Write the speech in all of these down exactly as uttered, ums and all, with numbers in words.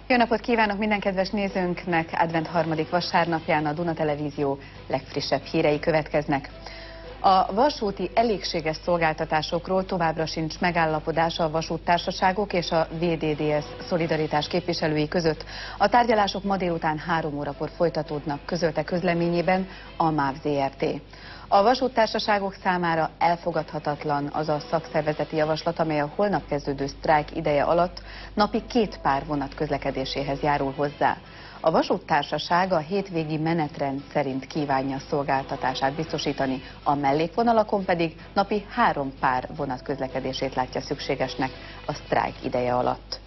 Jó napot kívánok minden kedves nézőnknek! Advent harmadik vasárnapján a Duna Televízió legfrissebb hírei következnek. A vasúti elégséges szolgáltatásokról továbbra sincs megállapodás a vasúttársaságok és a vé dé dé es Szolidaritás képviselői között. A tárgyalások ma délután három órakor folytatódnak, közölte közleményében a MÁV zé er té. A vasúttársaságok számára elfogadhatatlan az a szakszervezeti javaslat, amely a holnap kezdődő sztrájk ideje alatt napi két pár vonat közlekedéséhez járul hozzá. A vasúttársaság a hétvégi menetrend szerint kívánja szolgáltatását biztosítani, a mellékvonalakon pedig napi három pár vonat közlekedését látja szükségesnek a sztrájk ideje alatt.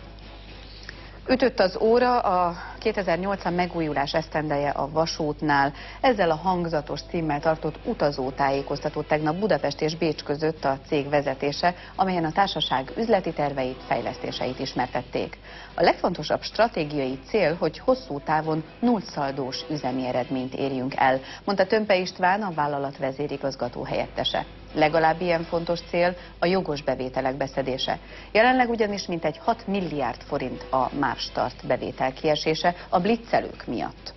Ütött az óra, a kétezer-nyolc megújulás esztendeje a vasútnál. Ezzel a hangzatos címmel tartott utazótájékoztatót tegnap Budapest és Bécs között a cég vezetése, amelyen a társaság üzleti terveit, fejlesztéseit ismertették. A legfontosabb stratégiai cél, hogy hosszú távon nullszaldós üzemi eredményt érjünk el, mondta Tömpe István, a vállalat vezérigazgató helyettese. Legalább ilyen fontos cél a jogos bevételek beszedése. Jelenleg ugyanis mintegy hat milliárd forint a MÁV Start bevétel kiesése a blitzelők miatt.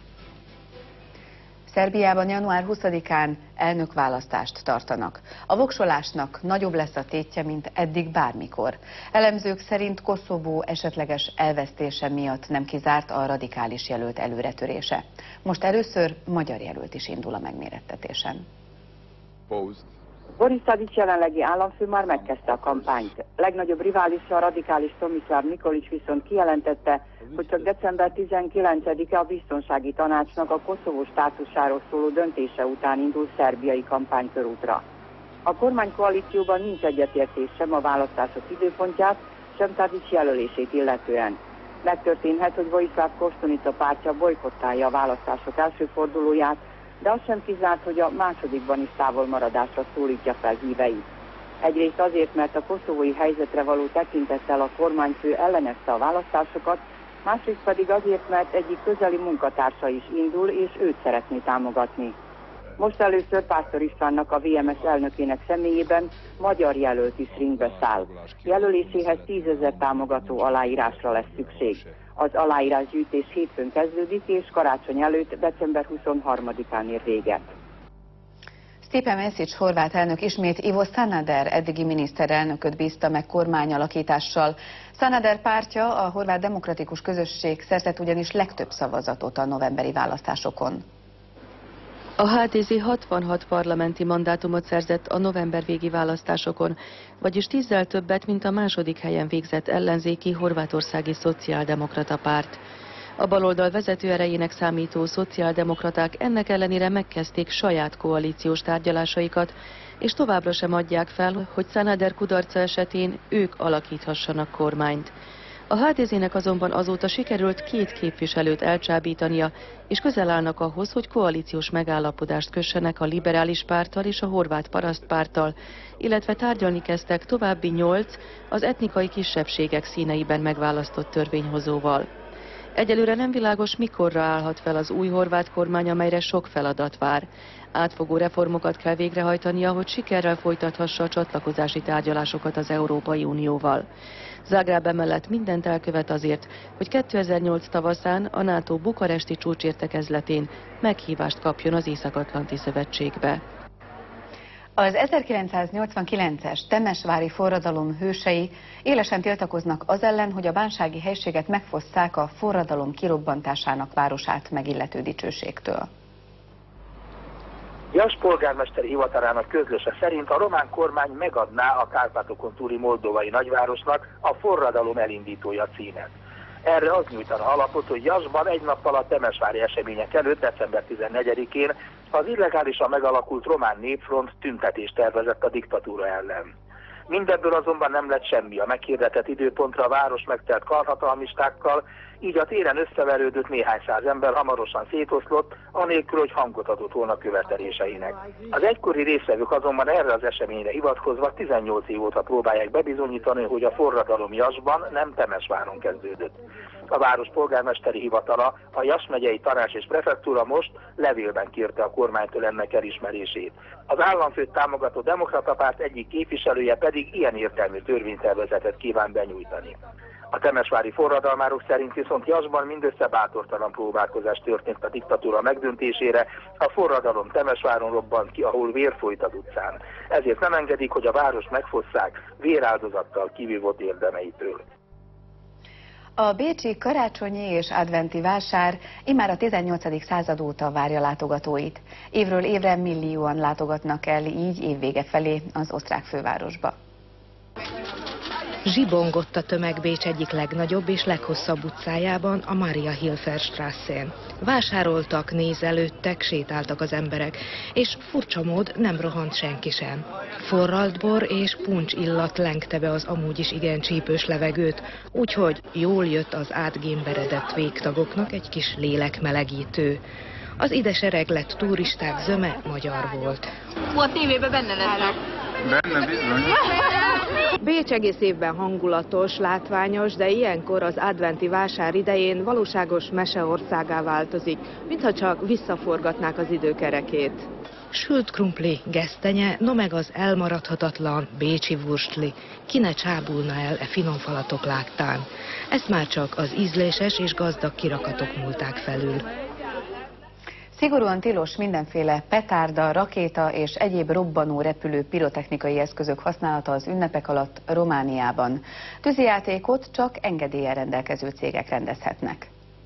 Szerbiában január huszadikán elnökválasztást tartanak. A voksolásnak nagyobb lesz a tétje, mint eddig bármikor. Elemzők szerint Koszovó esetleges elvesztése miatt nem kizárt a radikális jelölt előretörése. Most először magyar jelölt is indul a megmérettetésen. Boris Tadić jelenlegi államfő már megkezdte a kampányt. Legnagyobb riválisa, a radikális Tomislav Nikolić viszont kijelentette, hogy csak december tizenkilencedike a biztonsági tanácsnak a Koszovó státusáról szóló döntése után indul szerbiai kampánykörútra. A kormánykoalícióban nincs egyetértés sem a választások időpontját, sem Tadić jelölését illetően. Megtörténhet, hogy Vojislav Koštunica pártja bojkottálja a választások első fordulóját, de az sem kizárt, hogy a másodikban is távolmaradásra szólítja fel híveit. Egyrészt azért, mert a koszovói helyzetre való tekintettel a kormányfő ellenezte a választásokat, másrészt pedig azért, mert egyik közeli munkatársa is indul, és őt szeretné támogatni. Most először Pásztor Istvánnak, a vé em es elnökének személyében magyar jelölt is ringbe száll. Jelöléséhez tízezer támogató aláírásra lesz szükség. Az aláírásgyűjtés hétfőn kezdődik, és karácsony előtt december huszonharmadikán ér véget. Stipe Mesić horvát elnök ismét Ivo Sanader eddigi miniszterelnököt bízta meg kormányalakítással. Sanader pártja, a horvát demokratikus közösség szerzett ugyanis legtöbb szavazatot a novemberi választásokon. A há dé zé hatvanhat parlamenti mandátumot szerzett a november végi választásokon, vagyis tízzel többet, mint a második helyen végzett ellenzéki horvátországi szociáldemokrata párt. A baloldal vezető erejének számító szociáldemokraták ennek ellenére megkezdték saját koalíciós tárgyalásaikat, és továbbra sem adják fel, hogy Sanader kudarca esetén ők alakíthassanak kormányt. A há dé zének azonban azóta sikerült két képviselőt elcsábítania, és közel állnak ahhoz, hogy koalíciós megállapodást kössenek a liberális párttal és a horvát parasztpárttal, illetve tárgyalni kezdtek további nyolc az etnikai kisebbségek színeiben megválasztott törvényhozóval. Egyelőre nem világos, mikorra állhat fel az új horvát kormány, amelyre sok feladat vár. Átfogó reformokat kell végrehajtania, hogy sikerrel folytathassa a csatlakozási tárgyalásokat az Európai Unióval. Zágráb emellett mindent elkövet azért, hogy kétezer-nyolc tavaszán a NATO bukaresti csúcsértekezletén meghívást kapjon az Észak-Atlanti Szövetségbe. Az ezerkilencszáznyolcvankilences temesvári forradalom hősei élesen tiltakoznak az ellen, hogy a bánsági helységet megfosszák a forradalom kirobbantásának városát megillető dicsőségtől. Jas polgármester hivatalának közlése szerint a román kormány megadná a Kárpátokon túli moldovai nagyvárosnak a forradalom elindítója címet. Erre az nyújtana alapot, hogy Jasban egy nappal a temesvári események előtt, december tizennegyedikén az illegálisan megalakult román népfront tüntetést tervezett a diktatúra ellen. Mindebből azonban nem lett semmi. A meghirdetett időpontra a város megtelt karhatalmistákkal, így a téren összeverődött néhány száz ember hamarosan szétoszlott, anélkül, hogy hangot adott volna követeléseinek. Az egykori résztvevők azonban erre az eseményre hivatkozva tizennyolc év óta próbálják bebizonyítani, hogy a forradalom Jasban, nem Temesváron kezdődött. A város polgármesteri hivatala, a Jas megyei tanács és prefektúra most levélben kérte a kormánytól ennek elismerését. Az államfőt támogató demokrata párt egyik képviselője pedig ilyen értelmű törvénytervezetet kíván benyújtani. A temesvári forradalmárok szerint viszont Jasban mindössze bátortalan próbálkozás történt a diktatúra megdöntésére, a forradalom Temesváron robbant ki, ahol vér folyt az utcán. Ezért nem engedik, hogy a város megfosszák véráldozattal kivívott érdemeitől. A bécsi karácsonyi és adventi vásár immár a tizennyolcadik század óta várja látogatóit. Évről évre millióan látogatnak el így évvége felé az osztrák fővárosba. Zsibongott a tömeg Bécs egyik legnagyobb és leghosszabb utcájában, a Maria Hilfer Strasszén. Vásároltak, nézelődtek, sétáltak az emberek, és furcsa mód nem rohant senki sem. Forralt bor és puncs illat lengte be az amúgy is igen csípős levegőt, úgyhogy jól jött az átgémberedett végtagoknak egy kis lélekmelegítő. Az ide sereglett turisták zöme magyar volt. A tévében benne lesznek. Benne bizony. Bécs egész évben hangulatos, látványos, de ilyenkor az adventi vásár idején valóságos meseországá változik, mintha csak visszaforgatnák az időkerekét. Sült krumpli, gesztenye, no meg az elmaradhatatlan bécsi wurstli. Ki ne csábulna el e finom falatok láttán. Ezt már csak az ízléses és gazdag kirakatok múlták felül. Szigorúan tilos mindenféle petárda, rakéta és egyéb robbanó repülő pirotechnikai eszközök használata az ünnepek alatt Romániában. Tűzijátékot csak engedéllyel rendelkező cégek rendezhetnek.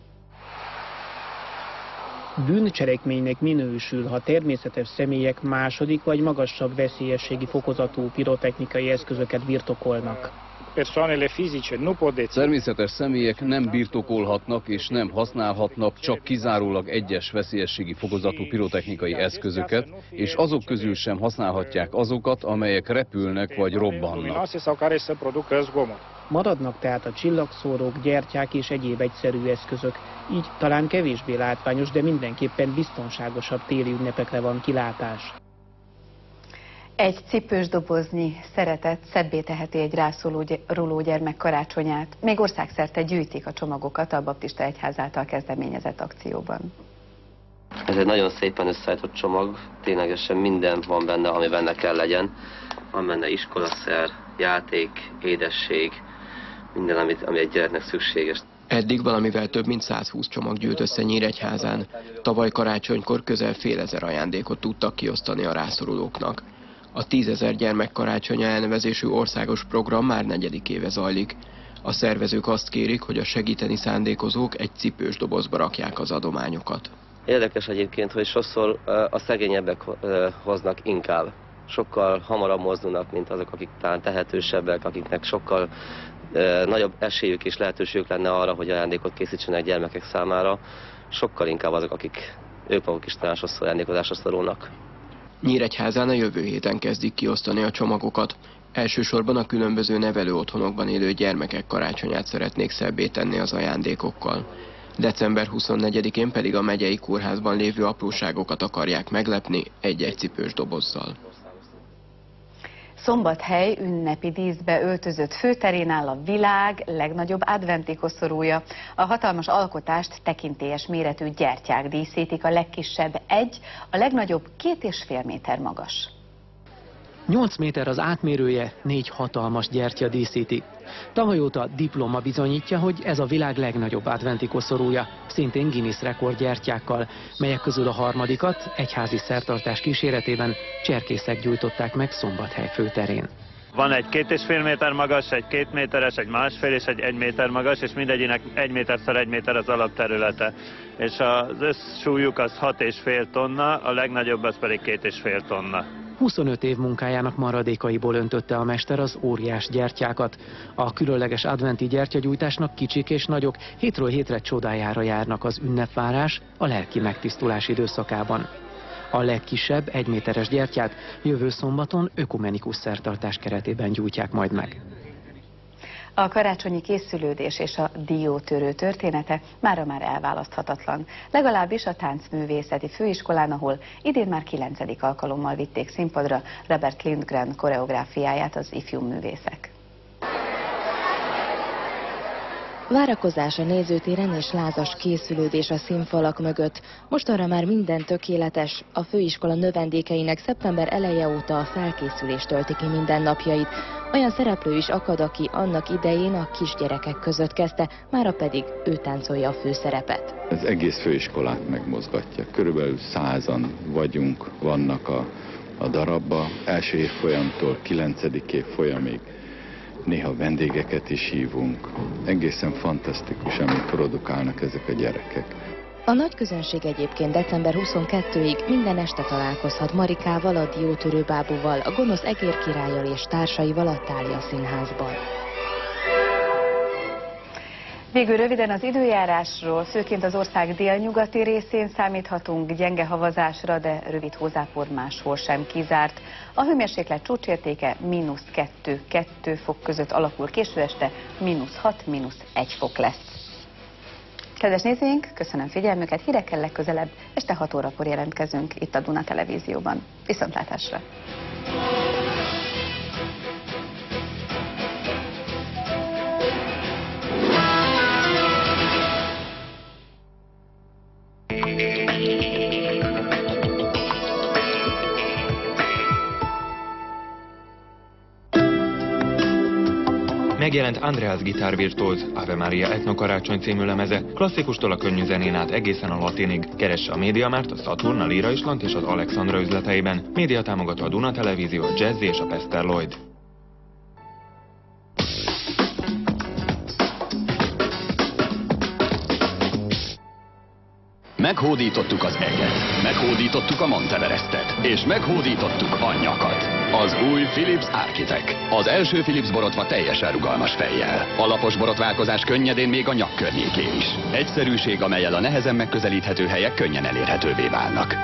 Bűncselekménynek minősül, ha természetes személyek második vagy magasabb veszélyességi fokozatú pirotechnikai eszközöket birtokolnak. Természetes személyek nem birtokolhatnak és nem használhatnak csak kizárólag egyes veszélyességi fokozatú pirotechnikai eszközöket, és azok közül sem használhatják azokat, amelyek repülnek vagy robbannak. Maradnak tehát a csillagszórók, gyertyák és egyéb egyszerű eszközök, így talán kevésbé látványos, de mindenképpen biztonságosabb téli ünnepekre van kilátás. Egy cipős doboznyi szeretet szebbé teheti egy rászoruló gyermek karácsonyát. Még országszerte gyűjtik a csomagokat a Baptista Egyház által kezdeményezett akcióban. Ez egy nagyon szépen összeállított csomag, ténylegesen minden van benne, ami benne kell legyen. Van benne iskolaszer, játék, édesség, minden, amit, ami egy gyereknek szükséges. Eddig valamivel több mint százhúsz csomag gyűlt össze Nyíregyházán. Tavaly karácsonykor közel félezer ajándékot tudtak kiosztani a rászorulóknak. A tízezer gyermek karácsonya elnevezésű országos program már negyedik éve zajlik. A szervezők azt kérik, hogy a segíteni szándékozók egy cipős dobozba rakják az adományokat. Érdekes egyébként, hogy sokszor a szegényebbek hoznak inkább. Sokkal hamarabb mozdulnak, mint azok, akik talán tehetősebbek, akiknek sokkal nagyobb esélyük és lehetőségük lenne arra, hogy ajándékot készítsenek gyermekek számára. Sokkal inkább azok, akik ők maguk is talán sokszor ajándékozásra szorulnak. Nyíregyházán a jövő héten kezdik kiosztani a csomagokat. Elsősorban a különböző nevelő otthonokban élő gyermekek karácsonyát szeretnék szebbé tenni az ajándékokkal. december huszonnegyedikén pedig a megyei kórházban lévő apróságokat akarják meglepni egy-egy cipős dobozzal. Szombathely ünnepi díszbe öltözött főterén áll a világ legnagyobb adventi koszorúja. A hatalmas alkotást tekintélyes méretű gyertyák díszítik, a legkisebb egy, a legnagyobb két és fél méter magas. nyolc méter az átmérője, négy hatalmas gyertya díszíti. Tavaly óta diploma bizonyítja, hogy ez a világ legnagyobb adventi koszorúja, szintén Guinness rekord gyertyákkal, melyek közül a harmadikat egyházi szertartás kíséretében cserkészek gyújtották meg Szombathely főterén. Van egy két és fél méter magas, egy két méteres, egy másfél és egy egy méter magas, és mindegyinek egy méterszer egy méter az alapterülete. És az összsúlyuk az hat és fél tonna, a legnagyobb az pedig két és fél tonna. huszonöt év munkájának maradékaiból öntötte a mester az óriás gyertyákat. A különleges adventi gyertyagyújtásnak kicsik és nagyok hétről hétre csodájára járnak az ünnepvárás, a lelki megtisztulás időszakában. A legkisebb egyméteres gyertyát jövő szombaton ökumenikus szertartás keretében gyújtják majd meg. A karácsonyi készülődés és a diótörő története mára már elválaszthatatlan. Legalábbis a Táncművészeti Főiskolán, ahol idén már kilencedik alkalommal vitték színpadra Robert Lindgren koreográfiáját az ifjú művészek. Várakozás a nézőtéren és lázas készülődés a színfalak mögött. Mostanra már minden tökéletes. A főiskola növendékeinek szeptember eleje óta a felkészülés tölti ki mindennapjait. Olyan szereplő is akad, aki annak idején a kisgyerekek között kezdte, mára pedig ő táncolja a főszerepet. Ez egész főiskolát megmozgatja. Körülbelül százan vagyunk, vannak a, a darabba. Első évfolyamtól kilencedik évfolyamig. Néha vendégeket is hívunk. Egészen fantasztikus, amit produkálnak ezek a gyerekek. A nagy közönség egyébként december huszonkettedikéig minden este találkozhat Marikával, a Diótörő bábúval, a gonosz Egér királlyal és társaival a Thália Színházban. Végül röviden az időjárásról, főként az ország délnyugati részén számíthatunk gyenge havazásra, de rövid hózápor máshol sem kizárt. A hőmérséklet csúcsértéke mínusz kettő kettő fok között alakul, késő este mínusz hat mínusz egy fok lesz. Kedves nézőink, köszönöm figyelmüket, hírekkel legközelebb este hat órakor jelentkezünk itt a Duna Televízióban. Viszontlátásra! Megjelent Andreas gitárvirtuóz, Ave Maria Etnokarácsony című lemeze, klasszikustól a könnyű zenén át egészen a latinig. Keresse a Médiamárt, a Saturn, a Lira Island és az Alexandra üzleteiben. Média támogató a Duna Televízió, a Jazzy és a Pester Lloyd. Meghódítottuk az eget, meghódítottuk a Monteverestet, és meghódítottuk a nyakat. Az új Philips Architect. Az első Philips borotva teljesen rugalmas fejjel. Alapos borotválkozás könnyedén még a nyak környékén is. Egyszerűség, amellyel a nehezen megközelíthető helyek könnyen elérhetővé válnak.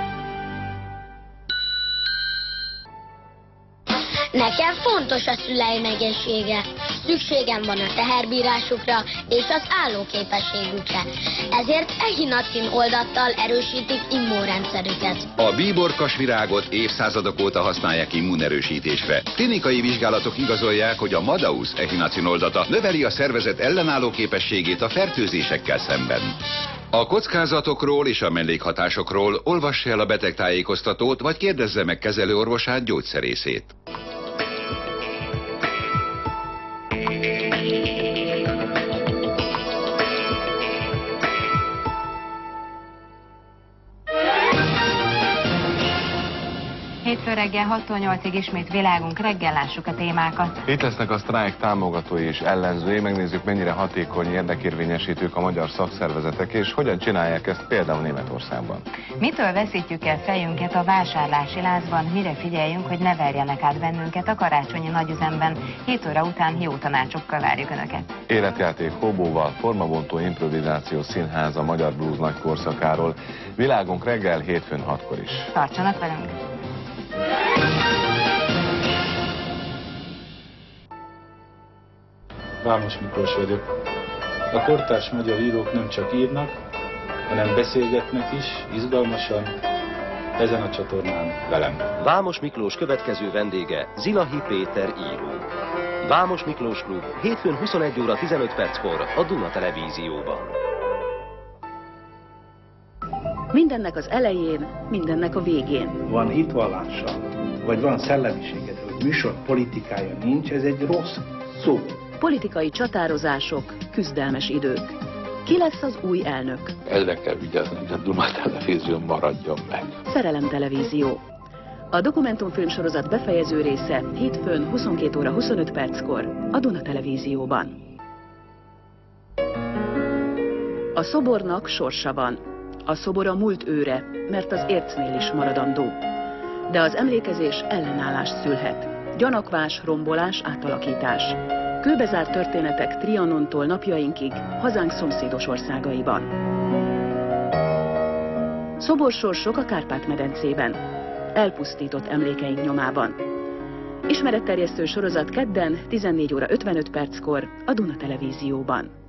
Nekem fontos a szüleim egészsége. Szükségem van a teherbírásukra és az állóképességükre. Ezért Echinacin oldattal erősítik immunrendszerüket. A bíborkas virágot évszázadok óta használják immunerősítésre. Klinikai vizsgálatok igazolják, hogy a Madaus Echinacin oldata növeli a szervezet ellenálló képességét a fertőzésekkel szemben. A kockázatokról és a mellékhatásokról olvassa el a betegtájékoztatót, vagy kérdezze meg kezelőorvosát, gyógyszerészét. Hétfő reggel hattól nyolcig ismét Világunk reggel, lássuk a témákat. Itt lesznek a sztrájk támogatói és ellenzői, megnézzük, mennyire hatékony érdekérvényesítők a magyar szakszervezetek, és hogyan csinálják ezt például Németországban. Mitől veszítjük el fejünket a vásárlási lázban, mire figyeljünk, hogy ne verjenek át bennünket a karácsonyi nagyüzemben. hét óra után jó tanácsokkal várjuk Önöket. Életjáték hobóval, formabontó improvizáció színház a magyar blues nagy korszakáról. Világunk reggel hétfőn hatkor is. Tartsanak velünk! Vámos Miklós vagyok. A kortárs magyar írók nem csak írnak, hanem beszélgetnek is, izgalmasan, ezen a csatornán velem. Vámos Miklós következő vendége Zilahi Péter író. Vámos Miklós Klub hétfőn huszonegy óra tizenöt perckor a Duna Televízióban. Mindennek az elején, mindennek a végén. Van hitvallása, vagy van szellemisége, hogy műsor politikája nincs, ez egy rossz szó. Politikai csatározások, küzdelmes idők. Ki lesz az új elnök? Ezre kell vigyázni, hogy a Duna Televízió maradjon meg. Szerelem Televízió. A dokumentumfilm sorozat befejező része hétfőn huszonkét óra huszonöt perckor a Duna Televízióban. A szobornak sorsa van. A szobor a múlt őre, mert az ércnél is maradandó. De az emlékezés ellenállást szülhet. Gyanakvás, rombolás, átalakítás. Kőbezárt történetek Trianontól napjainkig, hazánk szomszédos országaiban. Szoborsorsok a Kárpát-medencében. Elpusztított emlékeink nyomában. Ismeretterjesztő sorozat kedden tizennégy óra ötvenöt perckor a Duna Televízióban.